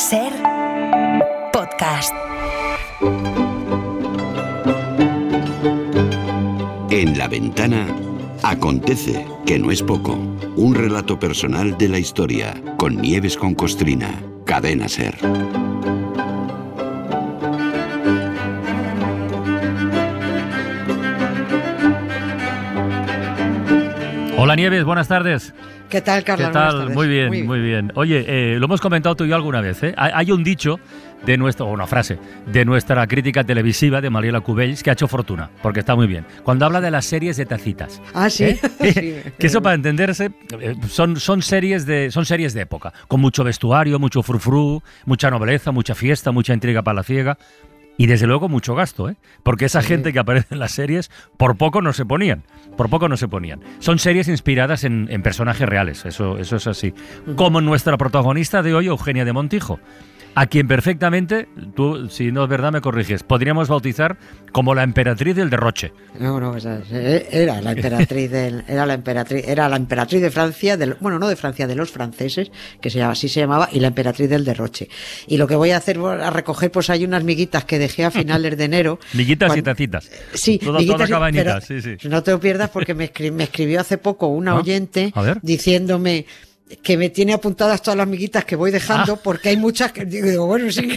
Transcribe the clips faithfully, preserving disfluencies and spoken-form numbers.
Ser podcast. En La Ventana acontece, que no es poco, un relato personal de la historia, con Nieves con Costrina, Cadena Ser. Hola Nieves, buenas tardes. ¿Qué tal, Carlos? ¿Qué tal? Muy bien, muy bien, muy bien. Oye, eh, lo hemos comentado tú y yo alguna vez, ¿eh? Hay un dicho de nuestro, o una frase, de nuestra crítica televisiva, de Mariela Cubells, que ha hecho fortuna, porque está muy bien. Cuando habla de las series de tacitas. Ah, sí. ¿Eh? Sí. Que eso, para entenderse, son, son, series de, son series de época, con mucho vestuario, mucho frufru, mucha nobleza, mucha fiesta, mucha intriga palaciega. Y desde luego mucho gasto, ¿eh? Porque esa sí. gente que aparece en las series, por poco no se ponían, por poco no se ponían. Son series inspiradas en, en personajes reales, eso, eso es así. Como nuestra protagonista de hoy, Eugenia de Montijo, a quien perfectamente, tú, si no es verdad, me corriges, podríamos bautizar como la emperatriz del derroche. No, no, era la emperatriz del, era la emperatriz, era la emperatriz de Francia, del, bueno, no de Francia, de los franceses, que se llama, así se llamaba, y la emperatriz del derroche. Y lo que voy a hacer, a recoger, pues hay unas miguitas que dejé a finales de enero. Miguitas cuando, y tacitas. Sí, toda, miguitas, toda cabañita, pero sí, sí. No te lo pierdas porque me, escri- me escribió hace poco una ¿Ah? oyente A ver. diciéndome que me tiene apuntadas todas las miguitas que voy dejando, ah. porque hay muchas que digo, bueno, sí.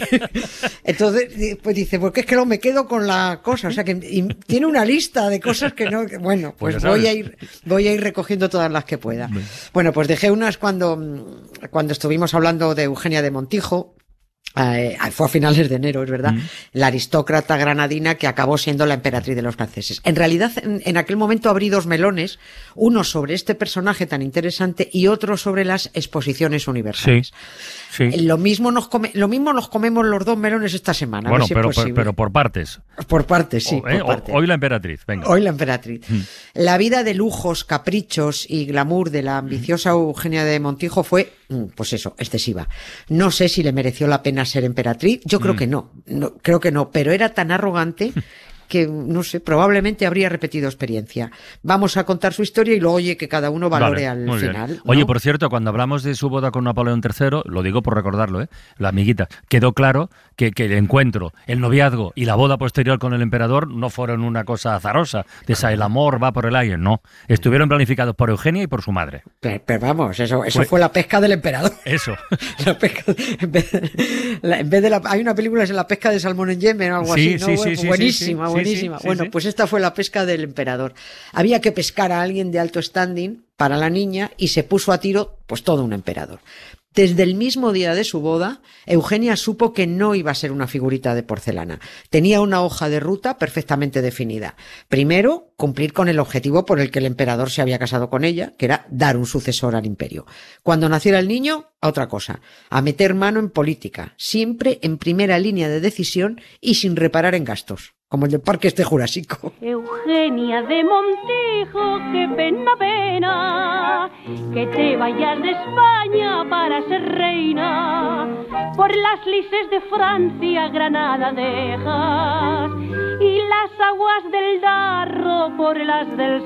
Entonces, pues dice, porque es que no me quedo con la cosa, o sea que y tiene una lista de cosas que no, que, bueno, pues, pues voy a ir, voy a ir recogiendo todas las que pueda. Bien. Bueno, pues dejé unas cuando, cuando estuvimos hablando de Eugenia de Montijo. Eh, fue a finales de enero, es verdad, mm. la aristócrata granadina que acabó siendo la emperatriz de los franceses. En realidad, en, en aquel momento abrí dos melones, uno sobre este personaje tan interesante y otro sobre las exposiciones universales. Sí, sí. Lo mismo nos come, lo mismo nos comemos los dos melones esta semana. Bueno, a ver si pero, es posible. pero, pero por partes. Por partes, sí. O, eh, por partes. Hoy la emperatriz, venga. Hoy la emperatriz. Mm. La vida de lujos, caprichos y glamour de la ambiciosa Eugenia de Montijo fue, pues eso, excesiva. No sé si le mereció la pena ser emperatriz, yo creo mm. que no, no, creo que no, pero era tan arrogante que, no sé, probablemente habría repetido experiencia. Vamos a contar su historia y luego, oye, que cada uno valore vale, al final, ¿no? Oye, por cierto, cuando hablamos de su boda con Napoleón tercero, lo digo por recordarlo, ¿eh? La amiguita, quedó claro que, que el encuentro, el noviazgo y la boda posterior con el emperador no fueron una cosa azarosa, de esa el amor va por el aire, no. Estuvieron planificados por Eugenia y por su madre. Pero, pero vamos, eso, eso fue, fue la pesca del emperador. Eso. La pesca, en vez de, la, en vez de la, hay una película que es La pesca de salmón en Yemen o algo sí, así, ¿no? Sí, bueno, sí, sí, buenísima, sí, sí. buenísima. Sí, sí, bueno, sí. pues esta fue la pesca del emperador. Había que pescar a alguien de alto standing para la niña y se puso a tiro, pues todo un emperador. Desde el mismo día de su boda, Eugenia supo que no iba a ser una figurita de porcelana. Tenía una hoja de ruta perfectamente definida. Primero, cumplir con el objetivo por el que el emperador se había casado con ella, que era dar un sucesor al imperio. Cuando naciera el niño, a otra cosa, a meter mano en política, siempre en primera línea de decisión y sin reparar en gastos. Como el del Parque este Jurásico. Eugenia de Montijo, qué pena, pena, que te vayas de España para ser reina. Por las lices de Francia, Granada dejas, y las aguas del Darro por las del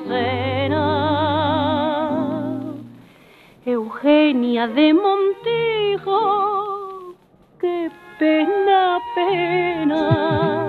Sena. Eugenia de Montijo, qué pena, pena.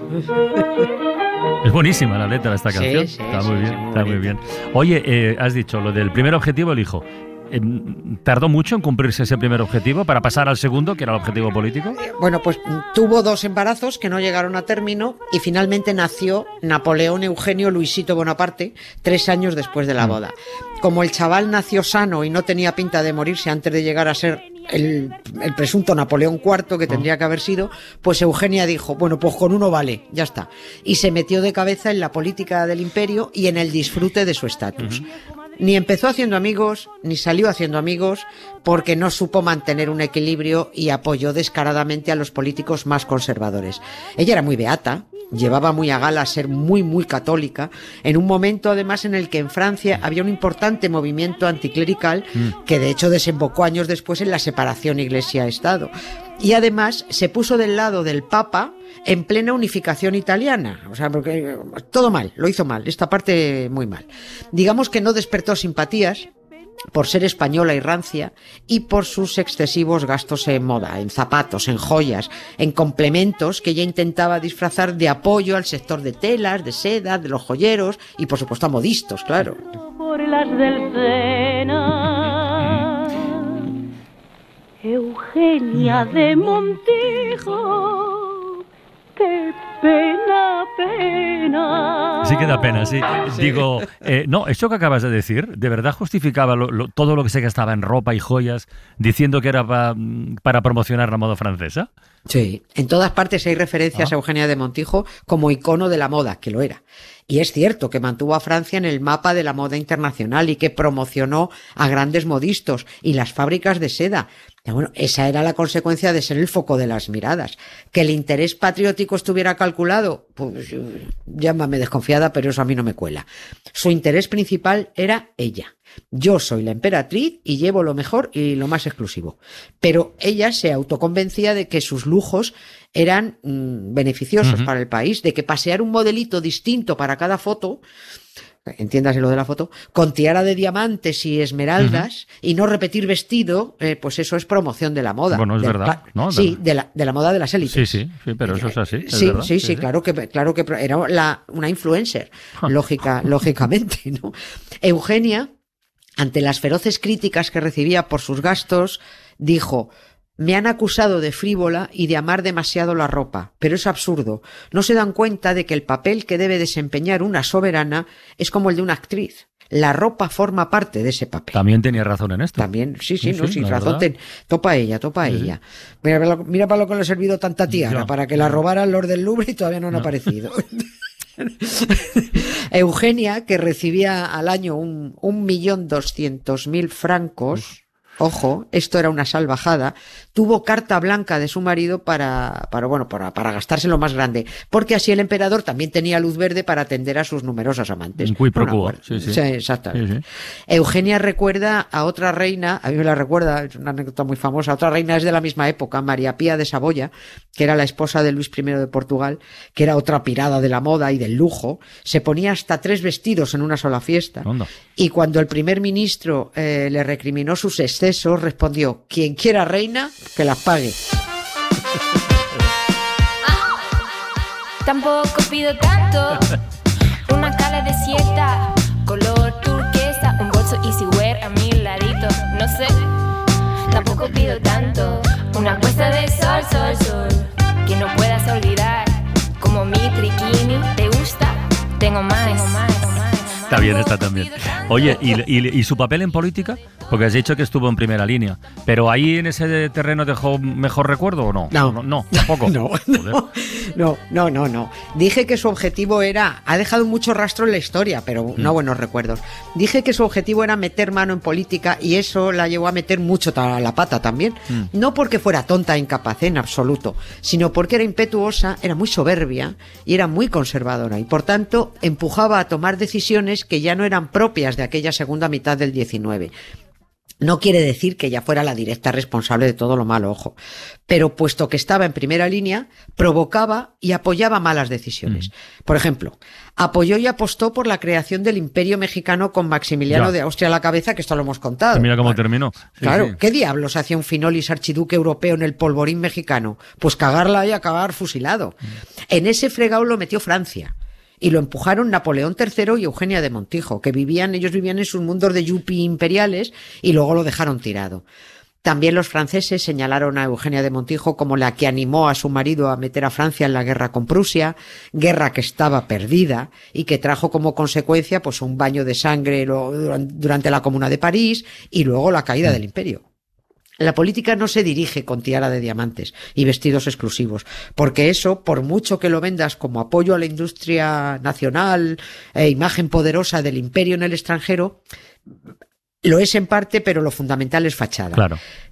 Es buenísima la letra de esta canción. Sí, sí, está sí, muy bien, sí, muy está muy bien. Oye, eh, has dicho lo del primer objetivo, el hijo. Eh, ¿Tardó mucho en cumplirse ese primer objetivo para pasar al segundo, que era el objetivo político? Bueno, pues tuvo dos embarazos que no llegaron a término y finalmente nació Napoleón Eugenio Luisito Bonaparte tres años después de la boda. Como el chaval nació sano y no tenía pinta de morirse antes de llegar a ser el, el presunto Napoleón cuarto que tendría que haber sido, pues Eugenia dijo, bueno, pues con uno vale, ya está. Y se metió de cabeza en la política del imperio y en el disfrute de su estatus. Uh-huh. Ni empezó haciendo amigos, ni salió haciendo amigos, porque no supo mantener un equilibrio y apoyó descaradamente a los políticos más conservadores. Ella era muy beata, llevaba muy a gala ser muy, muy católica, en un momento además en el que en Francia había un importante movimiento anticlerical que de hecho desembocó años después en la separación Iglesia-Estado. Y además se puso del lado del Papa en plena unificación italiana. O sea, porque todo mal, lo hizo mal, esta parte muy mal. Digamos que no despertó simpatías por ser española y rancia y por sus excesivos gastos en moda, en zapatos, en joyas, en complementos que ella intentaba disfrazar de apoyo al sector de telas, de seda, de los joyeros y por supuesto a modistos, claro. Por las del Sena, Eugenia de Montijo, qué pena, pena. Sí que da pena, sí. sí. Digo, eh, no, esto que acabas de decir, ¿de verdad justificaba lo, lo, todo lo que se gastaba en ropa y joyas diciendo que era pa, para promocionar la moda francesa? Sí, en todas partes hay referencias ah. a Eugenia de Montijo como icono de la moda, que lo era. Y es cierto que mantuvo a Francia en el mapa de la moda internacional y que promocionó a grandes modistos y las fábricas de seda. Y bueno, esa era la consecuencia de ser el foco de las miradas. Que el interés patriótico estuviera calculado, pues llámame desconfiada, pero eso a mí no me cuela. Su interés principal era ella. Yo soy la emperatriz y llevo lo mejor y lo más exclusivo. Pero ella se autoconvencía de que sus lujos eran mmm, beneficiosos uh-huh. para el país, de que pasear un modelito distinto para cada foto, entiéndase lo de la foto, con tiara de diamantes y esmeraldas uh-huh. y no repetir vestido, eh, pues eso es promoción de la moda. Bueno, es de, verdad. ¿No? Sí, de la, de la moda de las élites. Sí, sí, sí, pero eso es así. Es sí, verdad, sí, sí, sí, sí, claro que, claro que era la, una influencer, lógica, lógicamente, ¿no? Eugenia, ante las feroces críticas que recibía por sus gastos, dijo: me han acusado de frívola y de amar demasiado la ropa, pero es absurdo. No se dan cuenta de que el papel que debe desempeñar una soberana es como el de una actriz. La ropa forma parte de ese papel. También tenía razón en esto. También, sí, sí, sí no, sí, razón. Ten, topa ella, topa sí. ella. Mira, mira para lo que le ha servido tanta tiara, Yo. para que la robara el Lord del Louvre y todavía no, no. han aparecido. Eugenia, que recibía al año un, un millón doscientos mil francos, Uf. ojo, esto era una salvajada, tuvo carta blanca de su marido para, para bueno, para, para gastarse lo más grande, porque así el emperador también tenía luz verde para atender a sus numerosas amantes. Muy pro quo. Sí, sí. Sí, exactamente. Sí, sí. Eugenia recuerda a otra reina, a mí me la recuerda, es una anécdota muy famosa, otra reina es de la misma época, María Pía de Saboya, que era la esposa de Luis primero de Portugal, que era otra pirada de la moda y del lujo, se ponía hasta tres vestidos en una sola fiesta. ¿Onda? Y cuando el primer ministro eh, le recriminó sus excesos, respondió: quien quiera reina, que las pague. Tampoco pido tanto, una cala desierta, color turquesa, un bolso easywear a mi ladito, no sé. Tampoco pido tanto, una puesta de sol, sol, sol, que no puedas olvidar, como mi triquini, ¿te gusta? Tengo más, tengo más, tengo más. Está bien, está también. Oye, ¿y, y, ¿y su papel en política? Porque has dicho que estuvo en primera línea. ¿Pero ahí en ese terreno dejó mejor recuerdo o no? No. No, no, tampoco. No, no, no, no, no, no. Dije que su objetivo era... Ha dejado mucho rastro en la historia, pero mm. no buenos recuerdos. Dije que su objetivo era meter mano en política y eso la llevó a meter mucho a la pata también. Mm. No porque fuera tonta e incapaz, en absoluto, sino porque era impetuosa, era muy soberbia y era muy conservadora. Y por tanto, empujaba a tomar decisiones que ya no eran propias de aquella segunda mitad del diecinueve. No quiere decir que ella fuera la directa responsable de todo lo malo, ojo. Pero puesto que estaba en primera línea, provocaba y apoyaba malas decisiones. Mm. Por ejemplo, apoyó y apostó por la creación del Imperio Mexicano con Maximiliano ya. de Austria a la cabeza, que esto lo hemos contado. Mira cómo terminó. Sí, claro, sí. ¿Qué diablos hacía un Finolis archiduque europeo en el polvorín mexicano? Pues cagarla y acabar fusilado. Mm. En ese fregado lo metió Francia. Y lo empujaron Napoleón tercero y Eugenia de Montijo, que vivían, ellos vivían en sus mundos de yuppie imperiales y luego lo dejaron tirado. También los franceses señalaron a Eugenia de Montijo como la que animó a su marido a meter a Francia en la guerra con Prusia, guerra que estaba perdida y que trajo como consecuencia pues un baño de sangre durante la Comuna de París y luego la caída del imperio. La política no se dirige con tiara de diamantes y vestidos exclusivos, porque eso, por mucho que lo vendas como apoyo a la industria nacional e imagen poderosa del imperio en el extranjero, lo es en parte, pero lo fundamental es fachada. Claro.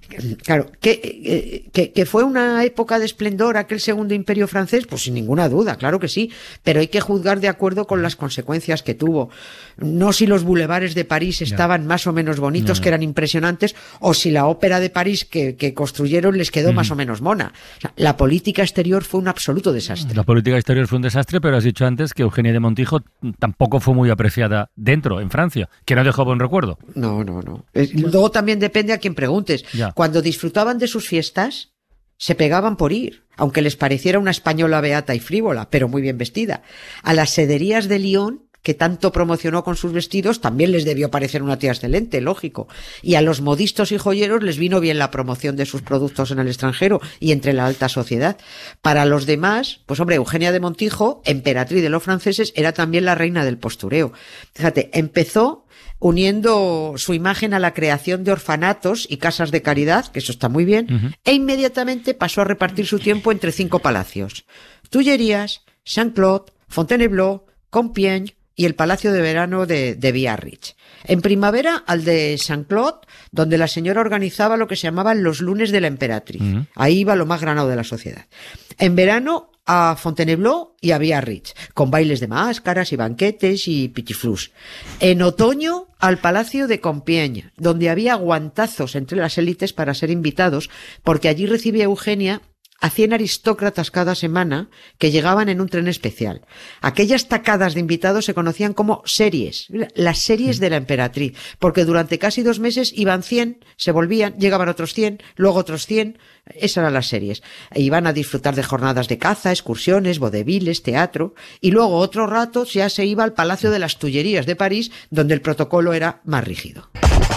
Claro, ¿que, que, que fue una época de esplendor aquel segundo imperio francés? Pues sin ninguna duda, claro que sí, pero hay que juzgar de acuerdo con las consecuencias que tuvo. No si los bulevares de París estaban yeah. más o menos bonitos, no, no. que eran impresionantes, o si la ópera de París que, que construyeron les quedó mm. más o menos mona. O sea, la política exterior fue un absoluto desastre. La política exterior fue un desastre, pero has dicho antes que Eugenia de Montijo tampoco fue muy apreciada dentro, en Francia, que no dejó buen recuerdo. No, no, no. Luego también depende a quién preguntes. Ya. Cuando disfrutaban de sus fiestas, se pegaban por ir, aunque les pareciera una española beata y frívola, pero muy bien vestida. A las sederías de Lyon, que tanto promocionó con sus vestidos, también les debió parecer una tía excelente, lógico. Y a los modistos y joyeros les vino bien la promoción de sus productos en el extranjero y entre la alta sociedad. Para los demás, pues hombre, Eugenia de Montijo, emperatriz de los franceses, era también la reina del postureo. Fíjate, empezó uniendo su imagen a la creación de orfanatos y casas de caridad, que eso está muy bien, uh-huh. e inmediatamente pasó a repartir su tiempo entre cinco palacios: Tullerías, Saint-Claude, Fontainebleau, Compiègne y el Palacio de Verano de, de Biarritz. En primavera, al de Saint-Claude, donde la señora organizaba lo que se llamaban los lunes de la emperatriz. Uh-huh. Ahí iba lo más granado de la sociedad. En verano, a Fontainebleau y a Biarritz, con bailes de máscaras y banquetes y pitiflus. En otoño, al Palacio de Compiègne, donde había guantazos entre las élites para ser invitados, porque allí recibía Eugenia a cien aristócratas cada semana que llegaban en un tren especial. Aquellas tacadas de invitados se conocían como series, las series de la emperatriz, porque durante casi dos meses iban cien, se volvían, llegaban otros cien, luego otros cien, esas eran las series. E iban a disfrutar de jornadas de caza, excursiones, vodevils, teatro, y luego otro rato ya se iba al Palacio de las Tullerías de París, donde el protocolo era más rígido.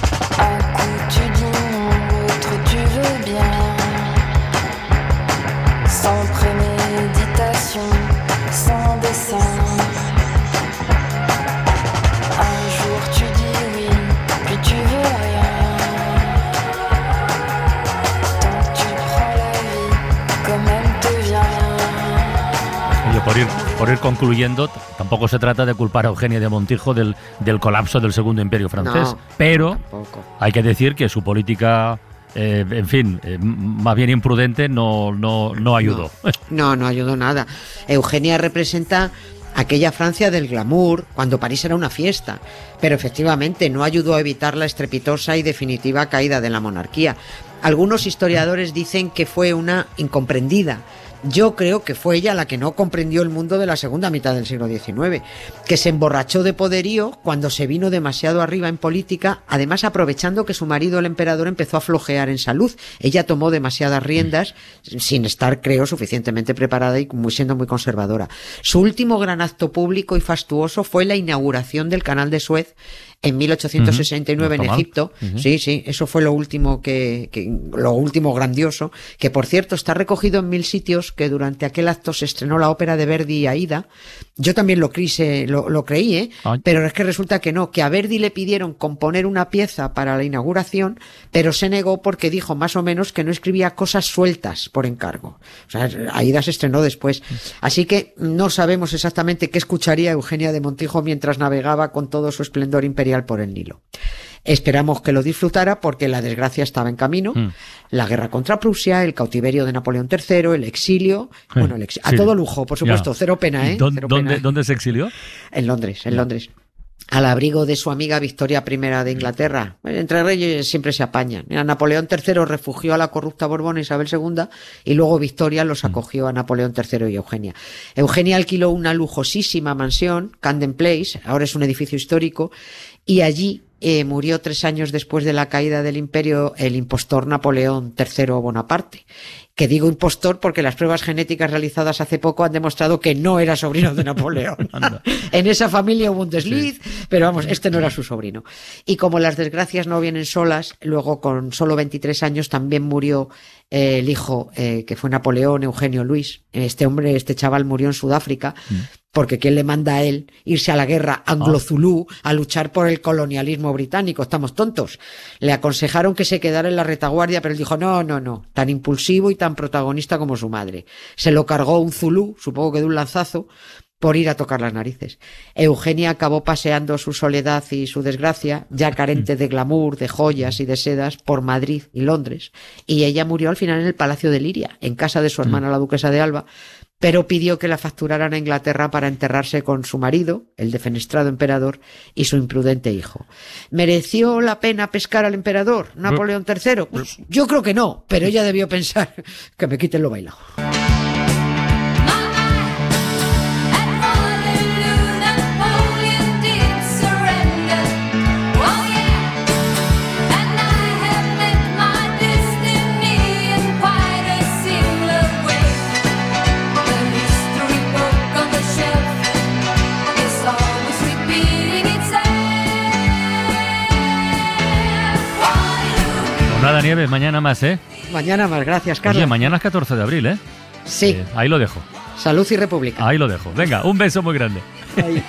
Sans préméditation, sans dessein. Un jour tu dis oui, puis tu veux rien. Tant que tu prends la vie, comme elle te vient. Oye, por ir, por ir concluyendo, tampoco se trata de culpar a Eugenia de Montijo del, del colapso del Segundo Imperio francés, no, pero tampoco. Hay que decir que su política... Eh, en fin, eh, más bien imprudente, no, no, no ayudó. No, no, no ayudó nada. Eugenia representa aquella Francia del glamour, cuando París era una fiesta, pero efectivamente no ayudó a evitar la estrepitosa y definitiva caída de la monarquía. Algunos historiadores dicen que fue una incomprendida. Yo creo que fue ella la que no comprendió el mundo de la segunda mitad del siglo diecinueve, que se emborrachó de poderío cuando se vino demasiado arriba en política, además aprovechando que su marido, el emperador, empezó a flojear en salud. Ella tomó demasiadas riendas sin estar, creo, suficientemente preparada y muy, siendo muy conservadora. Su último gran acto público y fastuoso fue la inauguración del Canal de Suez en mil ochocientos sesenta y nueve uh-huh. en Egipto. Uh-huh. Sí, sí, eso fue lo último que, que, lo último grandioso, que por cierto está recogido en mil sitios, que durante aquel acto se estrenó la ópera de Verdi, Aida. Yo también lo creí, lo, lo creí, ¿eh? Ay. Pero es que resulta que no, que a Verdi le pidieron componer una pieza para la inauguración, pero se negó porque dijo más o menos que no escribía cosas sueltas por encargo. O sea, Aida se estrenó después. Así que no sabemos exactamente qué escucharía Eugenia de Montijo mientras navegaba con todo su esplendor imperial por el Nilo. Esperamos que lo disfrutara porque la desgracia estaba en camino. Mm. La guerra contra Prusia, el cautiverio de Napoleón tercero, el exilio. Sí, bueno, el exilio, a sí. todo lujo, por supuesto. Ya. Cero pena, ¿eh? ¿Dónde, Cero ¿dónde, pena. ¿Dónde se exilió? En Londres, en ya. Londres. Al abrigo de su amiga Victoria primera de Inglaterra. Entre reyes siempre se apañan. Mira, Napoleón tercero refugió a la corrupta Borbón Isabel segunda y luego Victoria los acogió a Napoleón tercero y Eugenia. Eugenia alquiló una lujosísima mansión, Camden Place, ahora es un edificio histórico, y allí eh, murió tres años después de la caída del imperio el impostor Napoleón tercero Bonaparte. Que digo impostor porque las pruebas genéticas realizadas hace poco han demostrado que no era sobrino de Napoleón. En esa familia hubo un desliz, sí. pero vamos, este no era su sobrino. Y como las desgracias no vienen solas, luego con solo veintitrés años también murió eh, el hijo, eh, que fue Napoleón, Eugenio Luis. Este hombre, este chaval murió en Sudáfrica, mm. porque ¿quién le manda a él irse a la guerra anglo-zulú a luchar por el colonialismo británico? Estamos tontos. Le aconsejaron que se quedara en la retaguardia, pero él dijo, no, no, no, tan impulsivo y tan protagonista como su madre. Se lo cargó un zulú, supongo que de un lanzazo, por ir a tocar las narices. Eugenia acabó paseando su soledad y su desgracia, ya carente de glamour, de joyas y de sedas, por Madrid y Londres, y ella murió al final en el Palacio de Liria, en casa de su hermana la duquesa de Alba, pero pidió que la facturaran a Inglaterra para enterrarse con su marido, el defenestrado emperador, y su imprudente hijo. ¿Mereció la pena pescar al emperador, Napoleón tercero? Pues yo creo que no, pero ella debió pensar que me quiten lo bailado. Nada, Nieves, mañana más, ¿eh? Mañana más, gracias, Carlos. Oye, mañana es catorce de abril, ¿eh? Sí. Eh, ahí lo dejo. Salud y República. Ahí lo dejo. Venga, un beso muy grande. Ahí.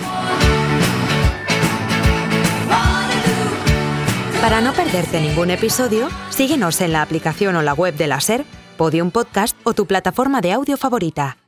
Para no perderte ningún episodio, síguenos en la aplicación o la web de la SER, Podium Podcast o tu plataforma de audio favorita.